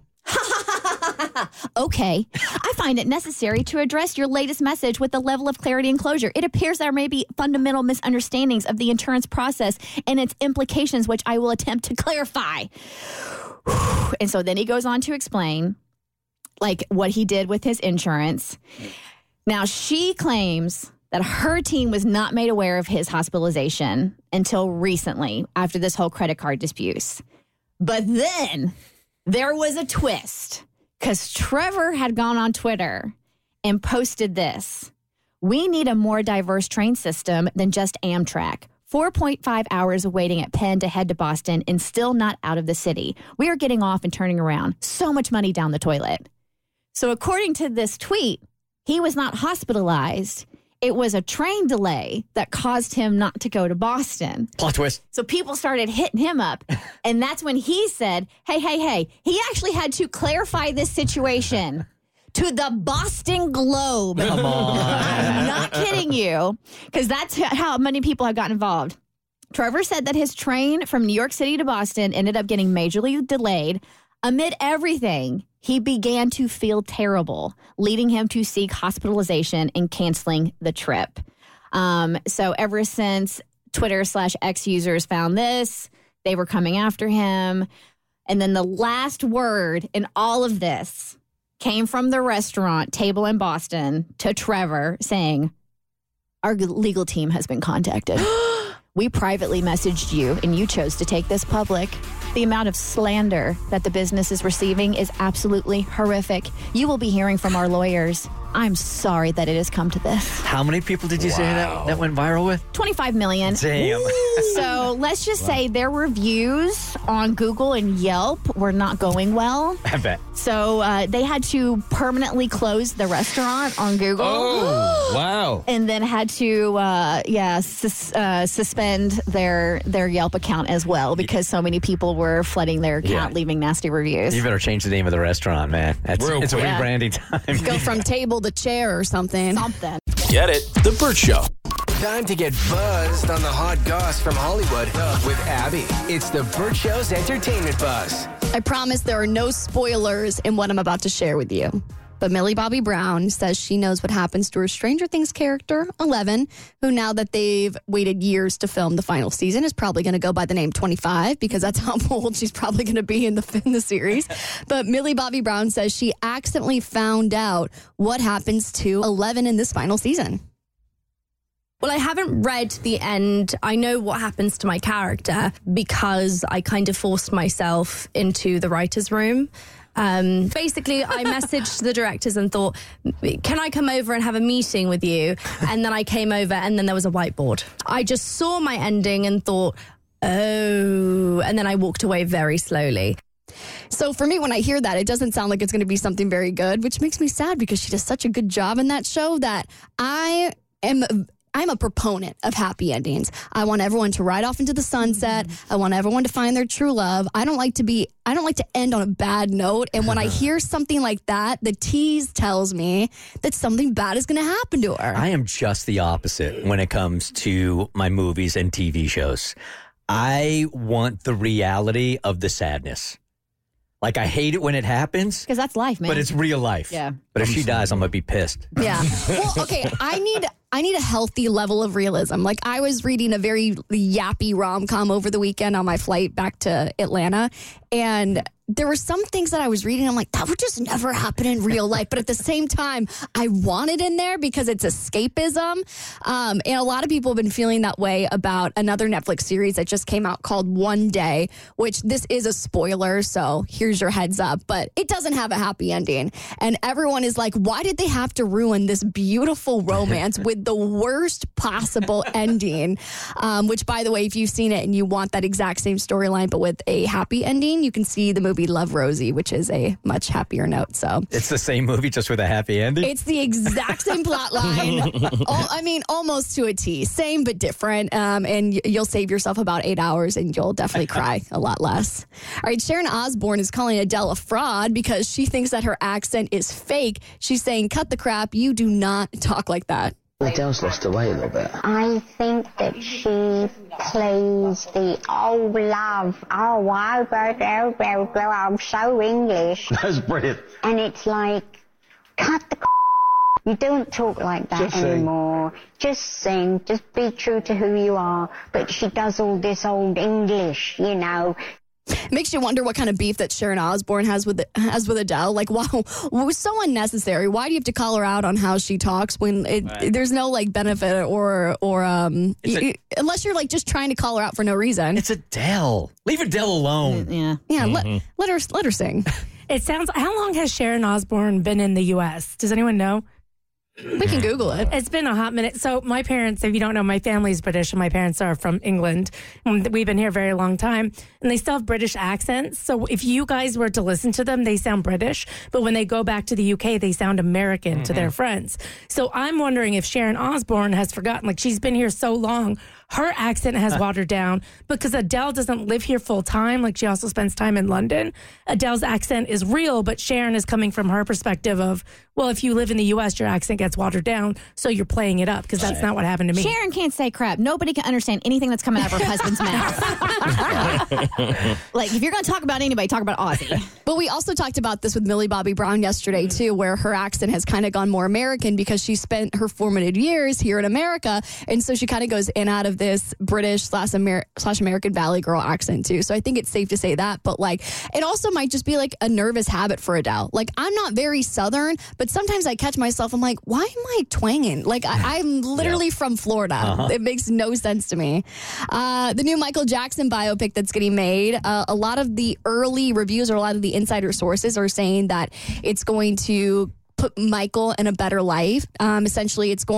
Okay. I find it necessary to address your latest message with a level of clarity and closure. It appears there may be fundamental misunderstandings of the insurance process and its implications, which I will attempt to clarify. And so then he goes on to explain, like, what he did with his insurance. Now, she claims that her team was not made aware of his hospitalization until recently after this whole credit card dispute. But then there was a twist because Trevor had gone on Twitter and posted this. We need a more diverse train system than just Amtrak. 4.5 hours of waiting at Penn to head to Boston and still not out of the city. We are getting off and turning around. So much money down the toilet. So according to this tweet, he was not hospitalized. It was a train delay that caused him not to go to Boston. Plot twist. So people started hitting him up. And that's when he said, hey. He actually had to clarify this situation to the Boston Globe. Come on. I'm not kidding you, because that's how many people have gotten involved. Trevor said that his train from New York City to Boston ended up getting majorly delayed. Amid everything, he began to feel terrible, leading him to seek hospitalization and canceling the trip. So ever since Twitter/X users found this, they were coming after him. And then the last word in all of this came from the restaurant Table in Boston to Trevor saying, our legal team has been contacted. We privately messaged you and you chose to take this public. The amount of slander that the business is receiving is absolutely horrific. You will be hearing from our lawyers. I'm sorry that it has come to this. How many people did you say that went viral with? 25 million. Damn. So let's just say their reviews on Google and Yelp were not going well. I bet. So they had to permanently close the restaurant on Google. Oh, wow. And then had to, suspend their Yelp account as well because so many people were flooding their account, leaving nasty reviews. You better change the name of the restaurant, man. It's a rebranding time. Go from table to chair or something. Get it? The Burt Show. Time to get buzzed on the hot goss from Hollywood with Abby. It's the Burt Show's entertainment buzz. I promise there are no spoilers in what I'm about to share with you. But Millie Bobby Brown says she knows what happens to her Stranger Things character, 11, who now that they've waited years to film the final season is probably going to go by the name 25 because that's how old she's probably going to be in the series. But Millie Bobby Brown says she accidentally found out what happens to 11 in this final season. Well, I haven't read the end. I know what happens to my character because I kind of forced myself into the writer's room. Basically, I messaged the directors and thought, can I come over and have a meeting with you? And then I came over and then there was a whiteboard. I just saw my ending and thought, oh, and then I walked away very slowly. So for me, when I hear that, it doesn't sound like it's going to be something very good, which makes me sad because she does such a good job in that show that I'm a proponent of happy endings. I want everyone to ride off into the sunset. I want everyone to find their true love. I don't like to end on a bad note. And when I hear something like that, the tease tells me that something bad is going to happen to her. I am just the opposite when it comes to my movies and TV shows. I want the reality of the sadness. Like, I hate it when it happens. Because that's life, man. But it's real life. Yeah. But if she dies, I'm going to be pissed. Yeah. Well, okay, I need a healthy level of realism. Like, I was reading a very yappy rom-com over the weekend on my flight back to Atlanta, and there were some things that I was reading. I'm like, that would just never happen in real life. But at the same time, I want it in there because it's escapism. And a lot of people have been feeling that way about another Netflix series that just came out called One Day, which this is a spoiler. So here's your heads up. But it doesn't have a happy ending. And everyone is like, why did they have to ruin this beautiful romance with the worst possible ending? Which, by the way, if you've seen it and you want that exact same storyline, but with a happy ending, you can see the movie Love, Rosie, which is a much happier note. So it's the same movie, just with a happy ending? It's the exact same plot line. Almost to a T. Same but different. And you'll save yourself about 8 hours and you'll definitely cry a lot less. All right, Sharon Osbourne is calling Adele a fraud because she thinks that her accent is fake. She's saying, cut the crap. You do not talk like that. Adele's lost her way a little bit. I think that she plays the oh love, oh wow, I'm so English. That's brilliant. And it's like, cut the you don't talk like that just anymore. Just sing, just be true to who you are. But she does all this old English, you know. It makes you wonder what kind of beef that Sharon Osbourne has with Adele. Like, wow, it was so unnecessary. Why do you have to call her out on how she talks when there's no like benefit or unless you're like just trying to call her out for no reason? It's Adele. Leave Adele alone. Yeah. Let her sing. It sounds. How long has Sharon Osbourne been in the U.S.? Does anyone know? We can Google it. It's been a hot minute. So my parents, if you don't know, my family's British and my parents are from England. We've been here a very long time and they still have British accents. So if you guys were to listen to them, they sound British. But when they go back to the UK, they sound American to their friends. So I'm wondering if Sharon Osbourne has forgotten, like she's been here so long, her accent has watered down because Adele doesn't live here full time. Like she also spends time in London. Adele's accent is real, but Sharon is coming from her perspective of, well, if you live in the U.S., your accent gets watered down, so you're playing it up because that's not what happened to me. Sharon can't say crap. Nobody can understand anything that's coming out of her husband's mouth. Like, if you're going to talk about anybody, talk about Ozzy. But we also talked about this with Millie Bobby Brown yesterday, too, where her accent has kind of gone more American because she spent her formative years here in America. And so she kind of goes in and out of this British / American Valley Girl accent, too. So I think it's safe to say that. But, like, it also might just be, like, a nervous habit for Adele. Like, I'm not very Southern, but sometimes I catch myself, I'm like, why am I twanging? Like, I'm literally from Florida. It makes no sense to me. The new Michael Jackson biopic that's getting made, a lot of the early reviews or a lot of the insider sources are saying that it's going to put Michael in a better life. Essentially, it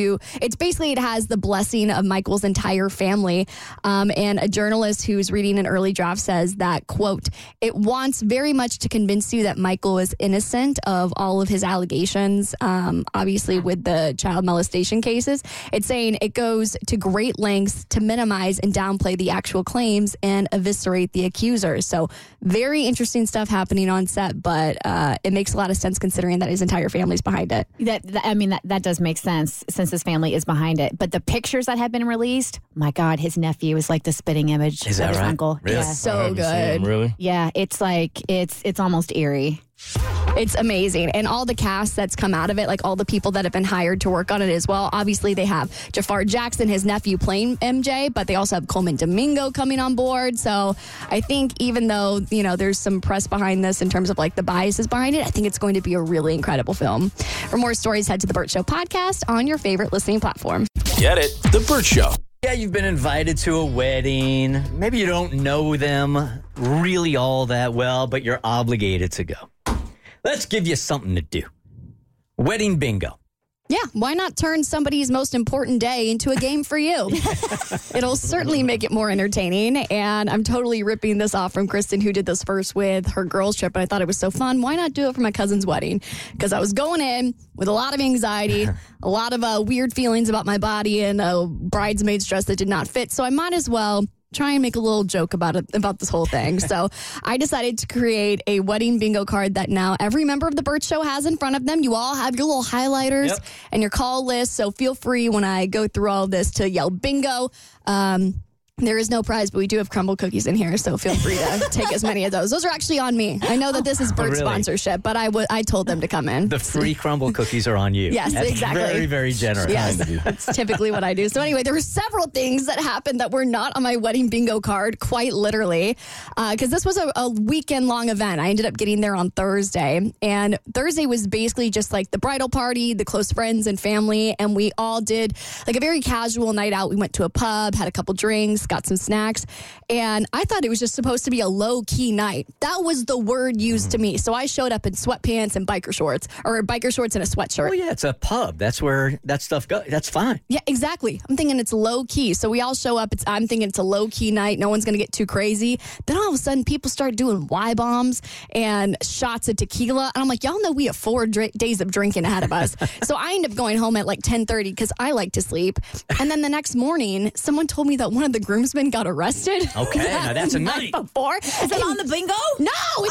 has the blessing of Michael's entire family. And a journalist who's reading an early draft says that, quote, it wants very much to convince you that Michael is innocent of all of his allegations, obviously with the child molestation cases. It's saying it goes to great lengths to minimize and downplay the actual claims and eviscerate the accusers. So very interesting stuff happening on set, but it makes a lot of sense considering that his entire family's behind it. That does make sense since his family is behind it. But the pictures that have been released, my God, his nephew is like the spitting image of his uncle. Really? Yeah. So good. Really? Yeah, it's like, it's almost eerie. It's amazing. And all the cast that's come out of it, like all the people that have been hired to work on it as well. Obviously, they have Jafar Jackson, his nephew, playing MJ, but they also have Coleman Domingo coming on board. So I think even though, there's some press behind this in terms of like the biases behind it, I think it's going to be a really incredible film. For more stories, head to The Burt Show podcast on your favorite listening platform. Get it? The Burt Show. Yeah, you've been invited to a wedding. Maybe you don't know them really all that well, but you're obligated to go. Let's give you something to do. Wedding bingo. Yeah, why not turn somebody's most important day into a game for you? It'll certainly make it more entertaining. And I'm totally ripping this off from Kristen, who did this first with her girls' trip. And I thought it was so fun. Why not do it for my cousin's wedding? Because I was going in with a lot of anxiety, a lot of weird feelings about my body, and a bridesmaid's dress that did not fit. So I might as well try and make a little joke about this whole thing. So I decided to create a wedding bingo card that now every member of the Burt Show has in front of them. You all have your little highlighters and your call list. So feel free when I go through all this to yell bingo. There is no prize, but we do have crumble cookies in here, so feel free to take as many of those. Those are actually on me. I know that this is Burt's sponsorship, but I told them to come in. The free crumble cookies are on you. Yes, That's exactly. Very, very generous. Yes, that's typically what I do. So anyway, there were several things that happened that were not on my wedding bingo card, quite literally, because this was a weekend-long event. I ended up getting there on Thursday, and Thursday was basically just like the bridal party, the close friends and family, and we all did like a very casual night out. We went to a pub, had a couple drinks, got some snacks, and I thought it was just supposed to be a low-key night. That was the word used to me. So I showed up in sweatpants and biker shorts and a sweatshirt. Oh, yeah, it's a pub. That's where that stuff goes. That's fine. Yeah, exactly. I'm thinking it's low-key. So we all show up. I'm thinking it's a low-key night. No one's going to get too crazy. Then all of a sudden, people start doing Y-bombs and shots of tequila. And I'm like, y'all know we have 4 days of drinking ahead of us. So I end up going home at like 10:30 because I like to sleep. And then the next morning, someone told me that one of the groomsmen got arrested. Okay, now that's a night. Before. Is it on the bingo? No,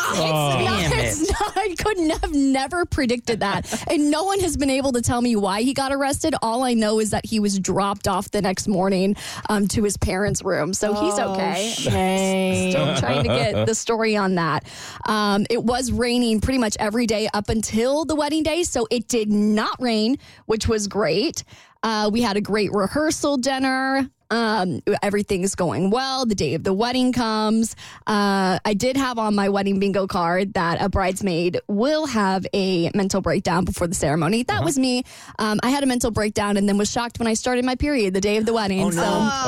it's not. I couldn't have never predicted that. And no one has been able to tell me why he got arrested. All I know is that he was dropped off the next morning to his parents' room. So he's okay. Still trying to get the story on that. It was raining pretty much every day up until the wedding day. So it did not rain, which was great. We had a great rehearsal dinner. Everything's going well. The day of the wedding comes. I did have on my wedding bingo card that a bridesmaid will have a mental breakdown before the ceremony. That was me. I had a mental breakdown and then was shocked when I started my period the day of the wedding. Oh, no.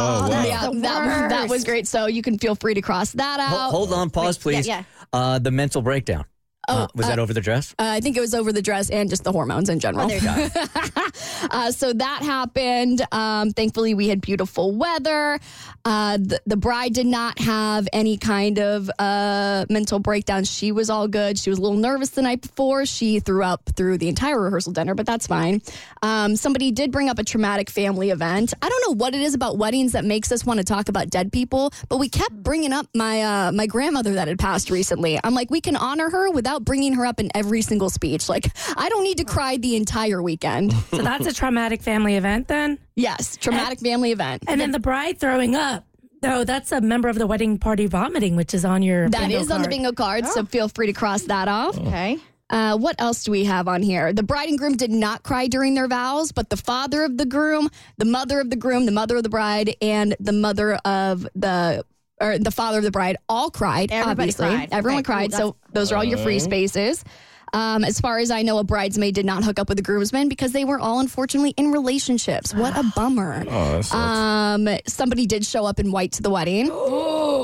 That was great. So you can feel free to cross that out. Hold on, pause, please. Yeah. The mental breakdown. Was that over the dress? I think it was over the dress and just the hormones in general. Oh, there you go. So that happened. Thankfully, we had beautiful weather. The bride did not have any kind of mental breakdown. She was all good. She was a little nervous the night before. She threw up through the entire rehearsal dinner, but that's fine. Somebody did bring up a traumatic family event. I don't know what it is about weddings that makes us want to talk about dead people, but we kept bringing up my grandmother that had passed recently. I'm like, we can honor her without bringing her up in every single speech. Like, I don't need to cry the entire weekend. So that's a traumatic family event then? Yes, traumatic family event. And then the bride throwing up. No, that's a member of the wedding party vomiting, which is on your That bingo is card. on the bingo card, so feel free to cross that off. Okay. What else do we have on here? The bride and groom did not cry during their vows, but the father of the groom, the mother of the groom, the mother of the bride, and the mother of the father of the bride all cried. Everybody obviously. cried. Everyone Okay, cried. cool. So those are all your free spaces. As far as I know, a bridesmaid did not hook up with the groomsmen because they were all unfortunately in relationships. What a bummer. Oh, that sucks. Somebody did show up in white to the wedding.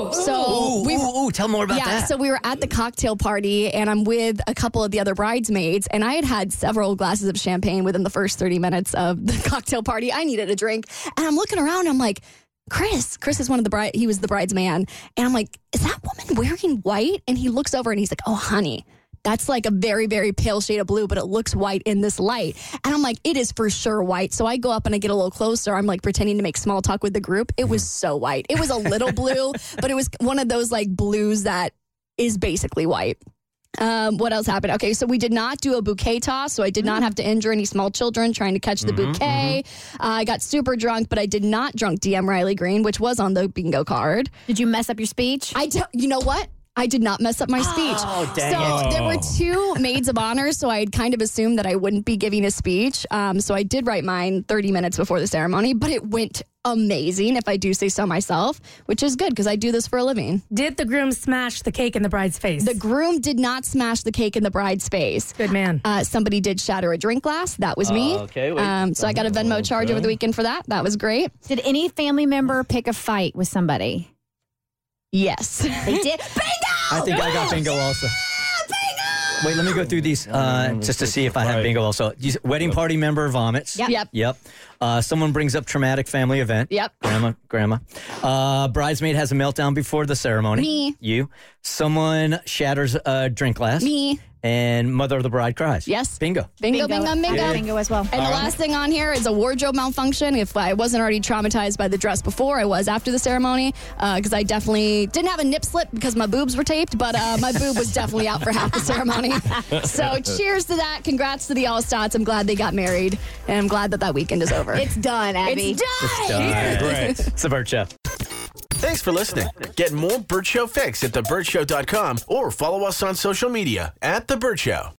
So tell more about that. Yeah, so we were at the cocktail party, and I'm with a couple of the other bridesmaids, and I had several glasses of champagne within the first 30 minutes of the cocktail party. I needed a drink, and I'm looking around, I'm like, Chris is one of the he was the bridesman, and I'm like, is that woman wearing white? And he looks over and he's like, oh, honey, that's like a very, very pale shade of blue, but it looks white in this light. And I'm like, it is for sure white. So I go up and I get a little closer. I'm like pretending to make small talk with the group. It was so white. It was a little blue, but it was one of those like blues that is basically white. What else happened? Okay, so we did not do a bouquet toss, so I did not have to injure any small children trying to catch the bouquet. I got super drunk, but I did not drunk DM Riley Green, which was on the bingo card. Did you mess up your speech? You know what? I did not mess up my speech. Oh, dang so there were 2 maids of honor, so I had kind of assumed that I wouldn't be giving a speech. So I did write mine 30 minutes before the ceremony, but it went amazing, if I do say so myself, which is good because I do this for a living. Did the groom smash the cake in the bride's face? The groom did not smash the cake in the bride's face. Good man. Somebody did shatter a drink glass. That was me. Okay. Wait. So I got a Venmo charge over the weekend for that. That was great. Did any family member pick a fight with somebody? Yes. They did. Bingo! I think I got bingo also. Bingo! Wait, let me go through these just to see if I have bingo also. Wedding party member vomits. Yep. Someone brings up traumatic family event. Yep. Grandma. Bridesmaid has a meltdown before the ceremony. Me. You. Someone shatters a drink glass. Me. And mother of the bride cries. Yes. Bingo. Bingo. Bingo as well. And the last thing on here is a wardrobe malfunction. If I wasn't already traumatized by the dress before, I was after the ceremony because I definitely didn't have a nip slip because my boobs were taped, but my boob was definitely out for half the ceremony. So cheers to that. Congrats to the Allstats. I'm glad they got married, and I'm glad that weekend is over. It's done, Abby. It's done. Great. It's the Burt Show. Thanks for listening. Get more Burt Show fix at thebirdshow.com or follow us on social media @The Burt Show.